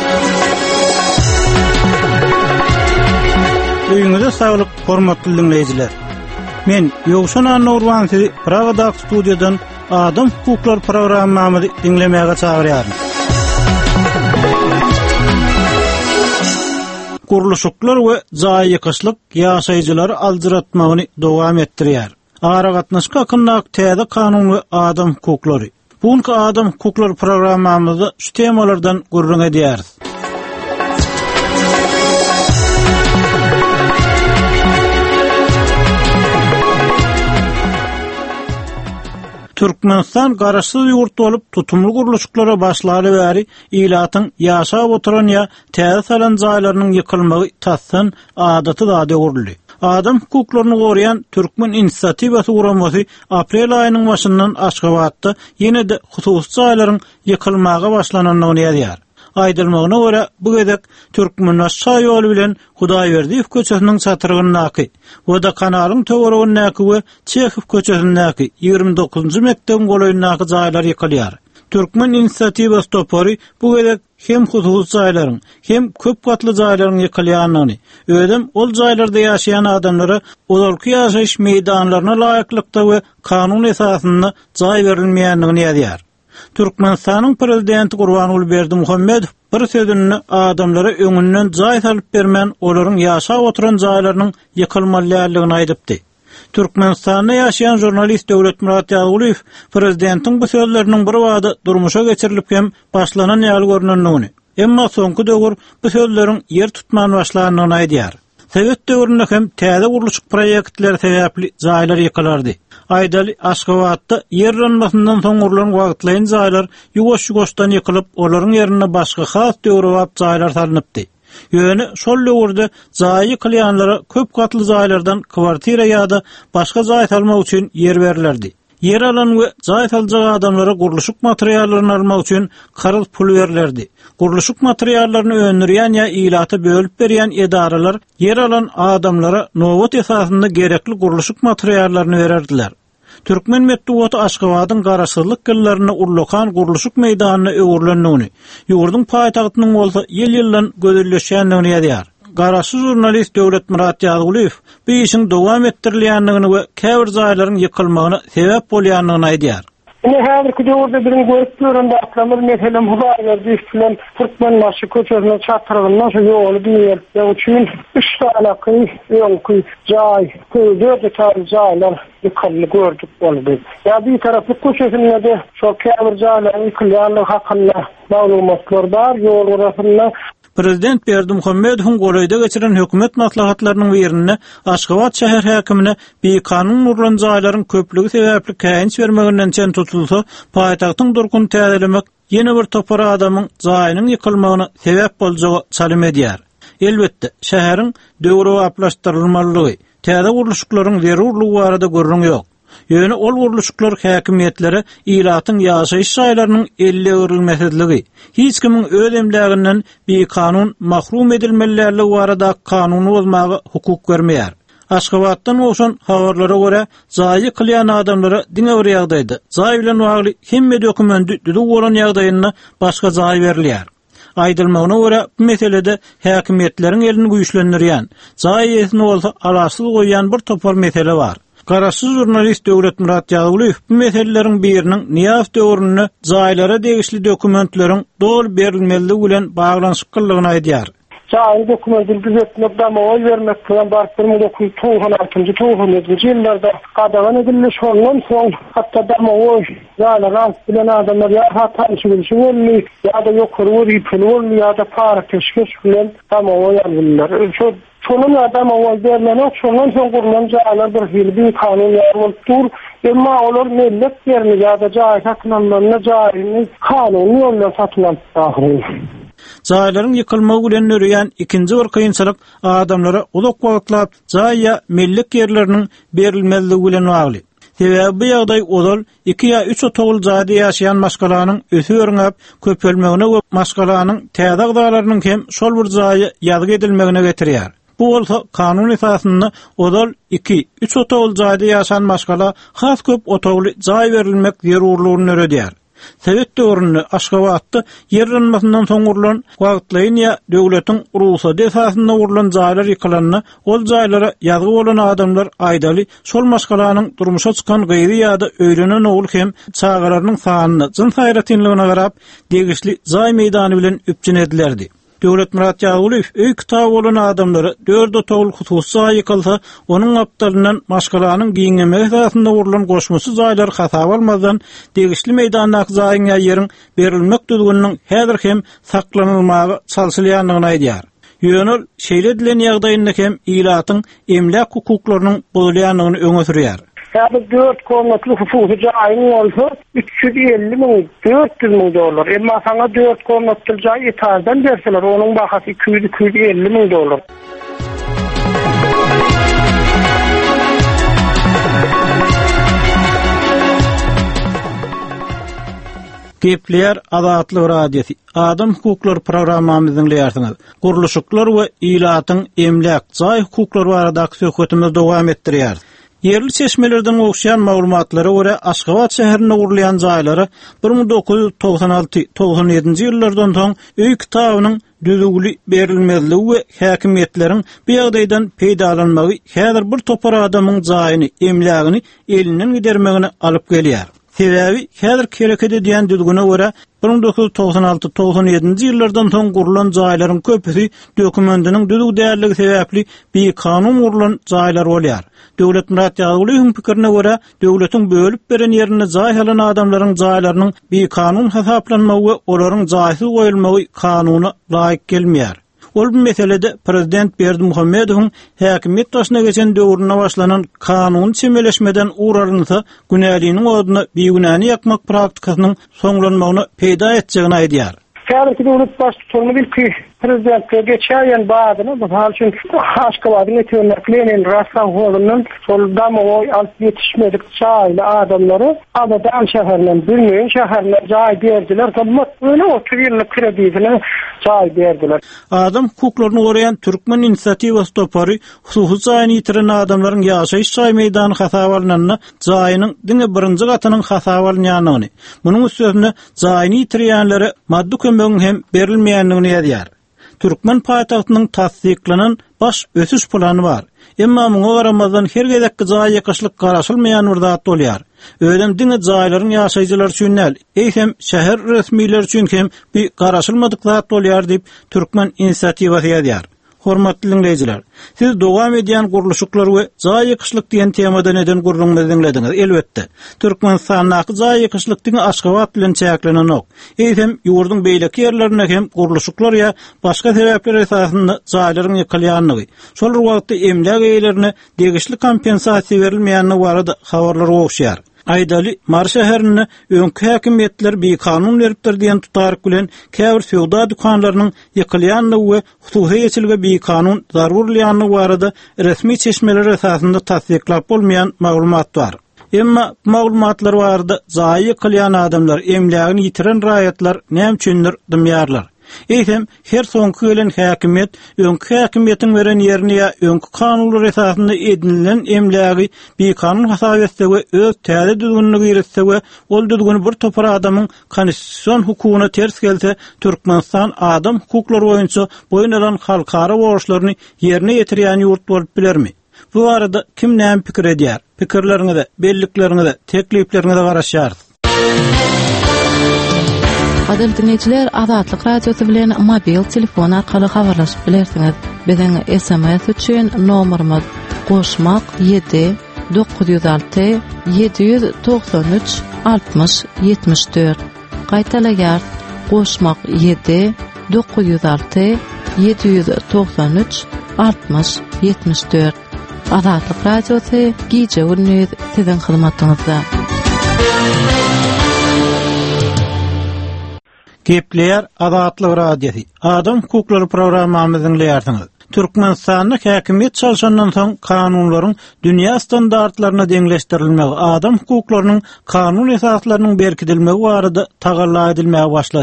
Öýüňize saglyk, hormatly dinleýijiler. Men Ýogşan Anurwan sizi Pragada studiýadan Adam hukuklar programmamyzy dinlemäge çagyrýarym. Guruluşyklar we jaý ýykyşlyk ýaşaýjylary aldyratmagyny dowam etdirýär. Ara gatnaşyk hakkynda täze kanun we adam hukuklary. Buňky adam hukuklar programmamyzda şu temalardan gurrun edýäris. Türkmenistan garaşsyz ýurt bolup tutumly guruluşyklara başlary bäri ilatyň ýaşap oturan ýa täze salan jaýlarynyň ýykylmagy tassyn adaty da döwürli. Adam hukuklaryny gorayan Türkmen inisiatiwasy guramasy aprel aýynyň başyndan Aşgabatda ýene-de hususy jaýlaryň ýykylmagy başlananyny ýazýar. Aýdylmagyna görä bu gedek Türkmen aşağı ýoly bilen Hudaýberdiýew köçesiniň çatyrgynyňky we kanalyň töwereginiňky we Çehiw köçesiniňky 29-njy mekdebiň golaýynyňky jaýlar ýykylýar. Türkmen inisiatiwasy topary bu gedek hem hususy jaýlaryň hem köp gatly jaýlaryň ýykylýanyny, ödem ol jaýlarda ýaşaýan adamlara olarky ýaşaýyş meýdanlaryna laýyklykda we kanun esasynda jaý berilmeýändigini ýazýar. Türkmenistanyň prezidenti Gurbanuly Berdimuhammedow bir sözünde adamlara öňünden jaý salyp bermän olaryň ýaşap oturan jaýlarynyň ýykylmalylygyny aýdypdy. Türkmenistanda ýaşaýan jurnalist Döwletmurat Ýaguliýew prezidentiň bu sözleriniň bir wagda durmuşa geçirilip hem başlanan ýaly görnendigini, emma soňky döwür bu sözleriň ýer tutman başlanyny aýdýar. Sowet döwründe hem täze guruluşyk proýektler sebäpli jaýlar ýykylardy. Aýdaly Aşgabatda ýer ranmasyndan soň gurulan wagtlaýan jaýlar ýuwaş-ýuwaşdan ýykylyp, olaryň ýerine başga has döwrewap jaýlar salanypdy. Ýöne şol döwürde jaý ýykylýanlara köp gatly jaýlardan kwartira ýa-da başga jaý salmak üçin ýer berilerdi. Yer alan we jaý saljak adamlara guruluşyk materiallaryny almak üçin karıl pul berilerdi. Guruluşyk materiallaryny öňürýän ýa ilaty bölüp berýän edaralar yer alan adamlara nowat esasynda gerekli guruluşyk materiallaryny bererdiler. Türkmen medeniýeti Aşgabatyň garaşsyzlyk gillerini urlakan guruluşyk meýdanyna öwürlendigini, ýurduň paýtagtynyň bolsa ýyl-ýyldan gözelleşýändigini ýazýar. Garaşsyz jurnalist Döwletmurat Ýaguliýew bu işiň dowam etdirilýändigini we käbir jaýlaryň ýykylmagyna sebäp bolýandygyny aýdýar. Häzirki döwürde birini görüp görende aklymyz meselem Hudaýberdiýew bilen Türkmen maşy köçesine çatyrgynyň şu ýoly diýer. Ýa üçin 3 talaky ýolky jaý, köýde tarý jaýlar ýykyldy gördük boldy. Ýa bir tarapy köçesinde de şo käbir jaýlaryň ýykylýanlygy hakynda maglumatlar bar, ýol orasynda Prezident Berdimuhammedow golaýda geçiren hökümet maslahatlarynyň birine Aşgabat şäher häkimine bir kanun urulan jaýlaryň köplügi sebäpli käýinç bermeginden çen tutulsa, paýtagtyň durkun täzelemek ýene bir topar adamyň jaýynyň ýykylmagyna sebäp boljagy salym edýär. Elbetde, şäheriň döwre aplaşdyrylmalylygy, täze guruluşyklaryň zerurlygy barada görüň ýok. Ýöne ol guruluşyklar häkimiýetlere ilatyň ýaşaýyş jaýlarynyň elle öwrilmesizligi, hiç kimiň öz emläginden bir kanun mahrum edilmeliligi barada kanuny bozmagy hukuk bermeýär. Aşgabatdan oşan habarlara görä, jaý ýykylýan adamlara diňe bir ýagdaýda jaý bilen bagly hemme dokumenty düdük bolan ýagdaýynda başga jaý berilýär. Aýdylmagyna görä, bu meselede häkimiýetleriň elini güýçlendirýän, jaý ýetini bolsa alasyz goýan bir topar mesele bar. Garaşsyz jurnalist Döwletmurat Ýaguliýew bu meseleleriň biriniň Niýaz döwrüne jaýlara degişli dokumentleriň dol berilmeligi bilen baglanyşyk kyldygyny aýdýar. Jaý dokumentleriň düzetmek dama oý bermek bilen bar 1996-97-nji ýyllarda gadagan edilmiş ondan soň hatda dama oý jaýlara bilen adamlar ýa hatda işgilşiňli ýa-da ýokary ýypylyp ýa-da para teşkil bilen dama oý aldylar. Şonun adam awal bermeni, şondan soň gurulan jaýlar bir hilbi kanun ýarlypdyr. Emma olar millet ýerine ýa-da jaý satynanlaryna jaýyny kanun ýolundan satynanlar. Jaýlaryň ýykylmagy bilen örýän ikinji bir kynçylyk adamlara ulak wagtlap jaýya millet ýerleriniň berilmezligi bilen bagly. Sebäbi bu ýagdaý olar 2 ýa 3 otogul jaýda ýaşaýan maşgalanyň ösü öňäp köpelmegine we maşgalanyň täze agdalarynyň hem şol bir jaýy ýazgy edilmegine getirýär. Bu bolsa kanun esasında odal 2-3 otogul jaýda ýaşan maşgala has köp otogly jaý berilmek zerurlugyny öredýär. Sowet döwründe Aşgabatda ýerlenmesinden soň gurulan wagtlaýyn ýa döwletiň ruhsat esasynda gurulan jaýlar ýykylanna, ol jaýlara ýazgy bolan adamlar aýdaly şol maşgalanyň durmuşa çykan gyýry ýa-da öýlenen ogul hem çağalarynyň sanyny jyn hayratynlygyna garap degişli jaý meýdany bilen üpjünedilerdi. Döwlet Murat Ýaguliýew öý kitap bolan adamlary 4 otogul hususy ýykylsa, onuň apdalyndan maşgalanyň giňeme esasynda gurulan goşmasy jaýlar hasap almadan degişli meýdandaky jaýyň ýeriň berilmek düzgüniniň häzir hem saklanylmagy çalşylýanlygyny aýdýar. Ýönül şeýle edilen ýagdaýynda hem ilatyň emlak hukuklarynyň bozulýanlygyny öňe sürýär. Yani 4 konutlu hukuki jaýyň olsa 350.000 $400.000. Emma sana 4 konutlu jaý etarzdan berseler, onun bahasy 250.000 $. Gepler Azatlyk Radiosi Adam Hukuklary programmamyzyň dinleýärsiňiz. Guruluşyklar we ilatyň emlak jaý hukuklary barada söhbetimiz dowam etdirýär. Yerli çeşmelerden okşayan maglumatlara göre Aşgabat şäherinde gurulýan jaýlary 1996-97 ýyllardan soň öý kitabynyň düzgünli berilmezligi we häkimetleriň bu ýagdaýdan peýdalanmagy häzir bir topar adamyň jaýyny, emlagyny elinden gidermegine alyp gelýär. Sebebi häzir kereket edýän düzgüne göre 1996-97 ýyllardan soň gurulan jaýlaryň köpüsi dokumentiniň düzgün dälligi sebäpli bir kanun gurulan jaýlar bolýar. Döwlet Murat Ýaguliýewiň pikirine görä, döwletiň bölüp beren ýerine jaý alan adamlaryň jaýlarynyň bir kanun hasaplanmagy we olaryň jaýsy goýulmagy kanuny laýyk gelmeýär. Ol bu meselede Prezident Berdimuhammedowyň häkimet başyna geçen döwrüne başlanan kanun çemeleşmeden uğrarynsa günäliğiniň oduny beýgunany ýakmak praktikasynyň soňlanmagyny peýda etjegini aýdýar. Käbirki döwlet başçylygyny bilki prezidentke geçýän badyny bu hal üçin Aşgabatyň etýärliklerinin rastan golundan soldam oy alt ýetişmedik çaýly adamlary Adadan şäherden bilmeýän şäherler jaý berdiler. Tammat öyle oturýarlyk kreditini jaý berdiler. Adam hukuklaryny goraýan Türkmen inisiatiwasy topary hususy jaýyny ýitiren adamlaryň ýaşaýyş jaý meýdany hasap alynanyna jaýynyň diňe birinji gatynyň hasap alynýanyny. Munyň üstüne jaýyny ýitirýänlere maddi kömegiň hem berilmeýänligini ýazýar. Türkmen paýtagtynyň tasdiklanan baş ösüş plany bar. Emma muňa garamazdan her gezekki jaý ýykyşlyk garaşylmaýan bir zat bolýar. Öýdem diňe jaýlaryň ýaşaýjylar üçin näl, eýsem şäher resmiýetleri üçin hem bir garaşylmadyk zat bolýar diýip Türkmen inisiatiwasy ýazýar. Hormatly dinleýijiler, siz dowam edýän guruluşyklar we jaý ýykyşlyk diýen temada neden gurulmagy dinlediňiz? Elbetde. Türkmenistanyň jaý ýykyşlyk diňe Aşgabat bilen çäklenenok. Eýsem ýurduň beýleki ýerlerine hem guruluşyklar ýa başga sebäpler esasynda jaýlaryň ýykylýanlygy, şol wagtda emlak eýlerine degişli kompensasiýa berilmeýänligi barada habarlar okşýar. Aýdaly Mar şäherine öňkü häkimetler bir kanun beripdir diýen tutaryk bilen käbir feodal dukanlarynyň ýykylýanlygy we hususy ýetilge bir kanun zarurlyanlygy barada resmi çeşmeler esasynda tasdiklap bolmaýan maglumat bar. Emma maglumatlar barada jaý ýykylýan adamlar, emlagyny ýitiren raýatlar näme üçindir dymýarlar. Eýsem her soňky gelen häkimet öňkü häkimetiň beren ýerine ýa öňkü kanunlar esasynda edinilen emlagi bir kanun hasap etse we öz täze düzgünligi ýeretse we ol düzgün bir topar adamyň konstitusiýon hukugyna ters gelse, Türkmenistan adam hukuklary boýunça boyun alan halkara borçlaryny ýerine ýetirýän ýurt bolup bilermi? Bu arada kim näme pikir edýär? Pikirleriňize, belliklerinize, tekliplerinize garaşýar. Adem dinleyijiler, Azatlyk Radiosu bilen mobil telefon arkaly habarlaşyp bilersiňiz. Biziň SMS üçin nomerimiz *7 906 793 60 74. Gaýtalaýar *7 906 793 60 74. Azatlyk Radiosu giýje günüňiz siziň hyzmatyňyzda. Gepler Azatlyk Radiosi Adam Hukuklary programmamyzyň dinleýärsiňiz. Türkmenistanyň häkimet çalşandan soň kanunlaryň dünýä standartlaryna deňleşdirilmegi, adam hukuklarynyň kanun esaslarynyň berkidilmegi barada tagalla edilmegi başlady.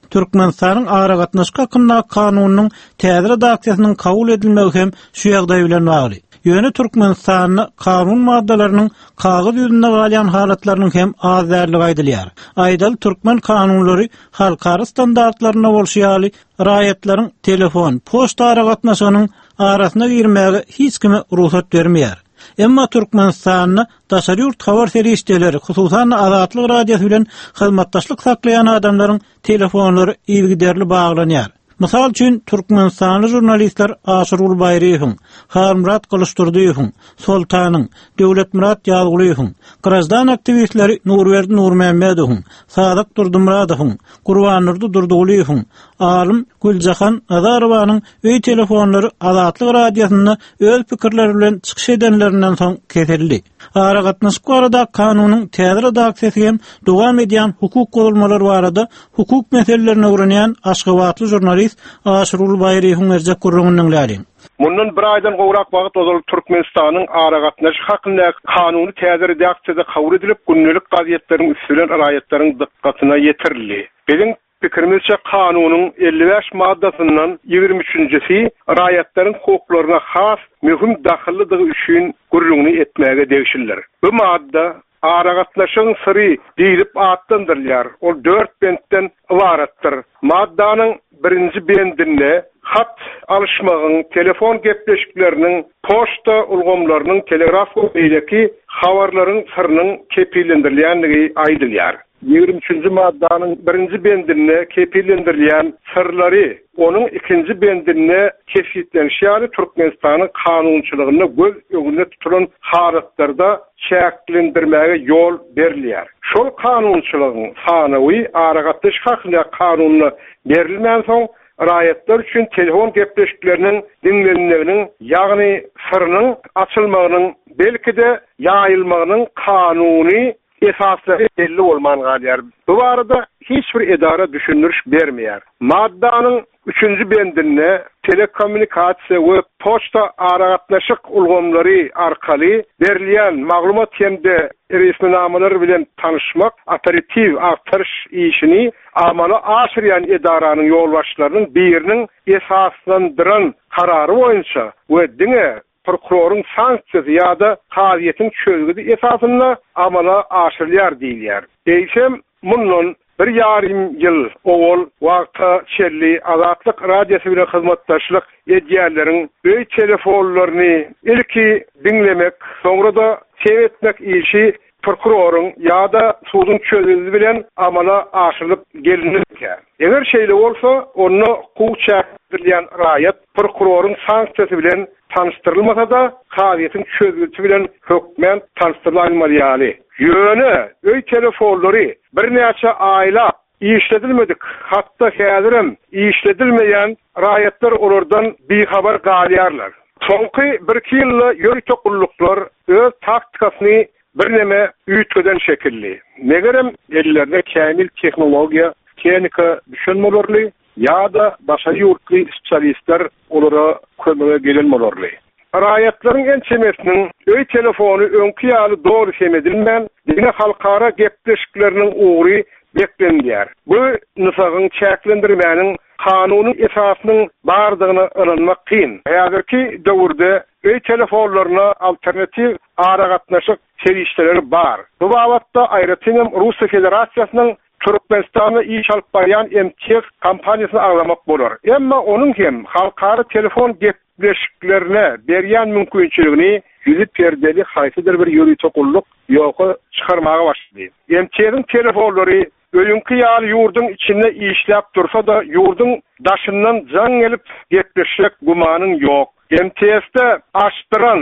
Türkmenistanyň ara gatnaşyk hakynda kanunynyň täze redaksiýasynyň kabul edilmegi hem şu ýagdaý bilen bagly. Ýöne Türkmenistanyň kanun maddalarynyň kagyd ýüzünde galýan halatlarynyň hem az därligi aýdylýar. Aýdal türkmen kanunlary halkara standartlaryna bolşýaly raýatlaryň telefon, poçta ara gatnaşygynyň arasyna girmäge hiç kime ruhsat bermeýär. Emma Türkmenistanyň daşary ýurt habar serişdeleri, hususan Azatlyk radiosu bilen hyzmatdaşlyk saklaýan adamlaryň telefonlary ýygyderli baglanýar. Mysal üçin Türkmenistanly jurnalistler Aşyr Ulbaýryň, Harmurat Kılıçdarowyň, Soltanyň, Döwletmurat Ýazgulýyň, grajdan aktivistleri Nurberdi Nurmehmedowyň, Sadyk Durdumuradowyň, Gurbanurdy Durdugulyň, Alim Güljahan Azarowanyň öý telefonlary Azatlyk radiosyna öz pikirleri bilen çykyş edenlerinden soň kesildi. Ara gatnaşyk barada kanunyň täze redaksiýasy hem dowam edýän hukuk gozulmalary barada hukuk meselelerini öwrenýän Aşgabatly jurnalist Aşyr Ulbaýryň erjek gurrungyň läri. Mundan bir aydan gowrak wagt ozal Türkmenistanyň ara gatnaşyk hakynda kanuny täze redaksiýada kabul edilip günnelik gazetleriň üstünden raýatlaryň dikkatyna ýetirildi. Bizim pikirimizce kanunyň 55 maddasyndan 23-nji raýatlaryň hukuklaryna has mühim dahillydygy üçin gurrungyny etmäge degişirler. Bu madda ara gatnaşygyň syry diýilip atlandyrylýar. Ol 4 bentden ibaratdyr. Maddanyň 1-nji bendinde hat alışmagyň, telefon gepleşikleriniň, poçta ulgamlarynyň, telegraf goýdaki habarlaryň syrynyň kepillendirilýänligi aýdylýar. 23-nji maddanyň 1-nji bendinde kepillendirilýän sırlary, onuň 2-nji bendinde kesitlenýär Türkmenistanyň kanunçylygyna göz öňünde tutulan halatlarda şäklendirmäge ýol berilýär. Şol kanunçylygyň sanawy ara gatnaşyk hakynda kanunyna berilmän soň raýatlar üçin telefon gepleşikleriniň dinlenmeginiň, ýagny syrynyň açylmagynyň, belki-de ýaýylmagynyň kanuny esaslary belli bolman galýar. Bu barada hiç bir edara düşündürüş bermeýär. Maddanyň 3-nji bendinde telekommunikasiýa we poçta ara gatnaşyk ulgamlary arkaly berilýän maglumat hemde resminamalar bilen tanışmak, operativ aktarış işini amala aşyrýan edaranyň ýolbaşçylarynyň biriniň esaslandyran karary boýunça we diňe prokurorun sanksiyası ya da kaziyetin çözgüdü esasında amala aşırılýar diýilýär. Eýsem mundan bir yarım ýyl owal wagta çelli Azatlyk radiosu bilen hyzmatdaşlyk edýärleriň öý telefonlaryny ilki dinlemek, soňra da sewetmek işi prokurorun ya da suudun çözgüdü bilen amala aşyrylyp gelinirken. Eger şeýle bolsa, onu hukuk çäkdirilýän raýat prokurorun sanksiyasy bilen tanıştırılmasa da kaziyetin çözgüsü bilen hökmen tanıştırılmaly. Ýöne öý telefonlary bir näçe aýla işledilmedik. Hatta häzirim işledilmeýän raýatlar olardan bihabar galýarlar. Soňky 1-2 ýylda ýöri tokulluklar öz taktikasyny bir neme üýtgeden şekilli. Megerem ellerinde kämil tehnologiýa, tehnika düşünmelerli ya da başa ýurtly spesialistler olara kömege gelenmelerli. Raýatlaryň en çemesiniň öý telefony öňki ýaly dogry semedilmän, diňe halkara gepleşikleriniň ugry beklenýär. Bu nysagyň çäklendirmäniň kanuny esasynyň bardygyny öğrenmek kyn. Häzirki döwürde öý telefonlaryna alternativ ara gatnaşyk serişdeleri bar. Bu babatda aýratynam Russiýa Federasiýasynyň Türkmenistanyň iş alyp barýan MTS kompaniýasyny aglamak bolar. Emma onuň hem halkara telefon gepleşiklerine berýän mümkinçiligini ýüzüp perdeli haýsydyr bir ýöri tokulluk ýoka çykarmaga başlady. MTS'niň telefonlary öňkü ýaly ýurdun içinde işläp dursa da ýurdun daşyndan jaň gelip gepleşik gumanyň ýok. MTS'de açdyran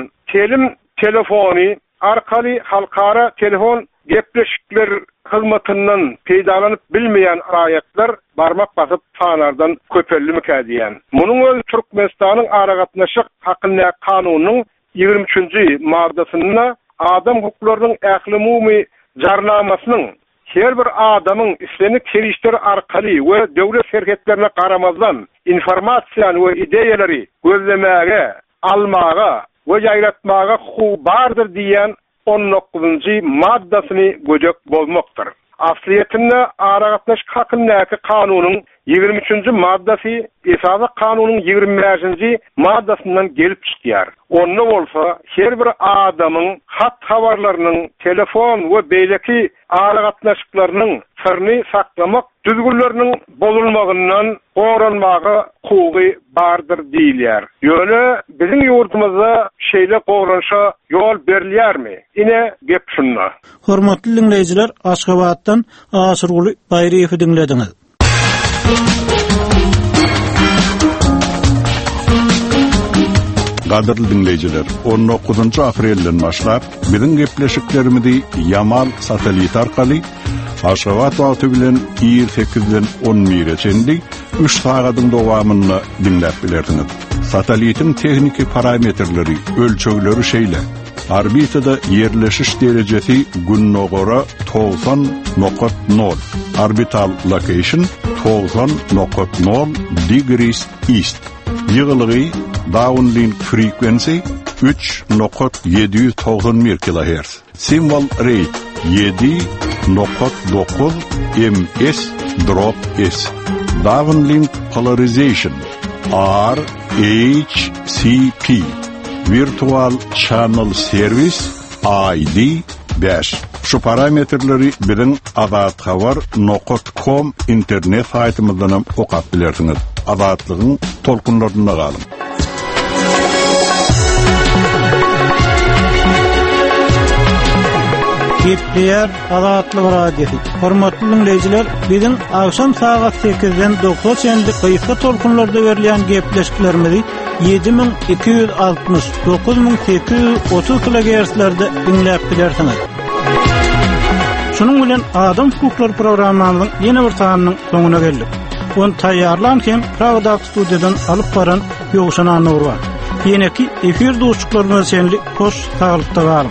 telefony arkaly halkara telefon gepleşikler hyzmatyndan peýdalanyp bilmeýän raýatlar barmak basyp sanardan köpellik edýän. Munyň öz Türkmenistanyň ara gatnaşyk hakynda kanunynyň 23-nji maddasyna adam hukuklarynyň ähli jarnamasynyň her bir adamyň islenik serişleri arkaly we döwlet şerketlerine garamazdan informasiýany we ideýalary gözlemäge, almaga we ýaýratmaga hukuky bardyr diýen 19-njy maddasyny göjek bolmakdyr. Asliyetinde ara gatnaşyk hakyndaky kanunyň 23-nji maddasy Esasy kanunyň 25-nji maddasyndan gelip çykýar. Onda bolsa her bir adamyň hat habarlarynyň, telefon we beýleki aragatnaşyklarynyň sirni saklamak düzgünlerinin bozulmagyndan goranmagy hukuky bardyr diýilýär. Ýöne biziň ýurdumyzda şeýle goranşa ýol berilýärmi? Ine gep şunda. Hormatly dinleýijiler, Aşgabatdan Asyrguly Baýryev'i dinlediňiz. Gadyrly dinleyijiler, 19 aprelden başlap biziň gepleşiklerimizi Yamal satelit arkaly Aşgabat wagty bilen 28-den 11-çenlik 3 sagatyň dowamyny dinläp bilerdiňiz. Satelitin tehniki parametrleri, ölçegleri şeýle. Orbitada yerleşiş derecesi günnogora 90.0. Orbital location 90.0 degrees east. Ýygylygy downlink frequency 3.791 kHz. Symbol rate 7.9 ms/s. Downlink polarization RHCP. Virtual Channel Service ID 5. Şu parametrleri biziň azatxabar.com internet saytymyzdan okap bilersiňiz. Azatlygyň tolkunlarynda galyň. Gepler Azatlyk radiosu. Hormatly dinleyijiler, biziň akşam saat 8-den 9-çenlik gyýyka tolkunlarda berilýän gepleşiklerimizi 7260 9830 kHz-lerde dinläp bilersiňiz. Şunun bilen Adam Hukukları programmasynyň ýene bir sanynyň soňuna geldik. Onu taýýarlanken Pragda studiýadan alyp baran Ýogşan Anur bar. Ýene-ki efir dostluklarymyz şenli hoş taýlykda galyň.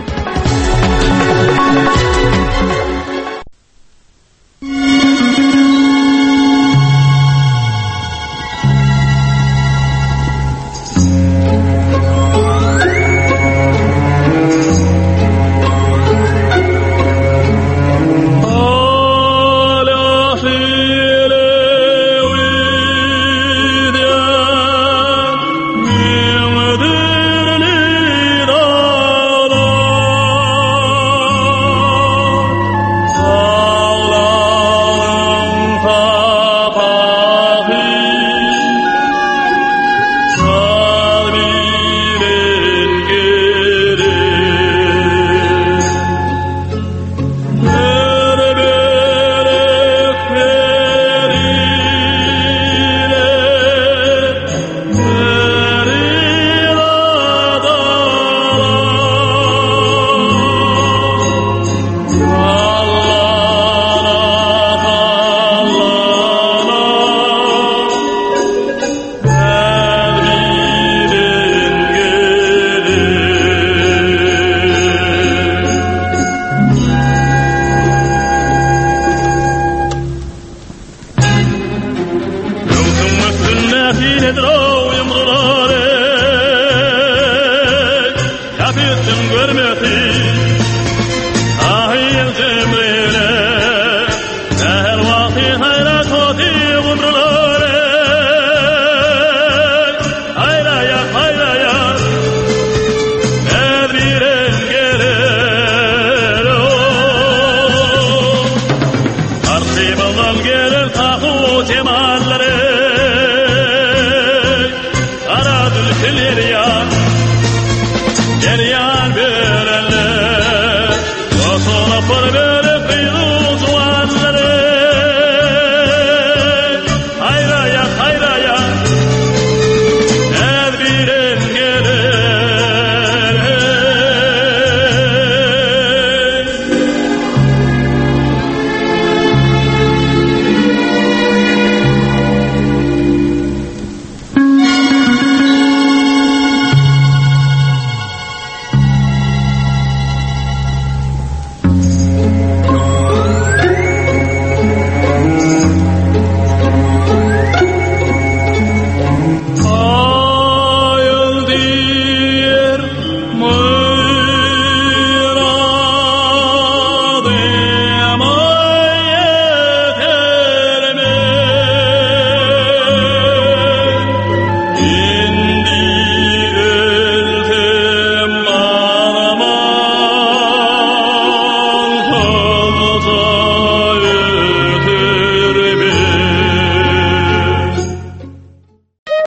Nedir o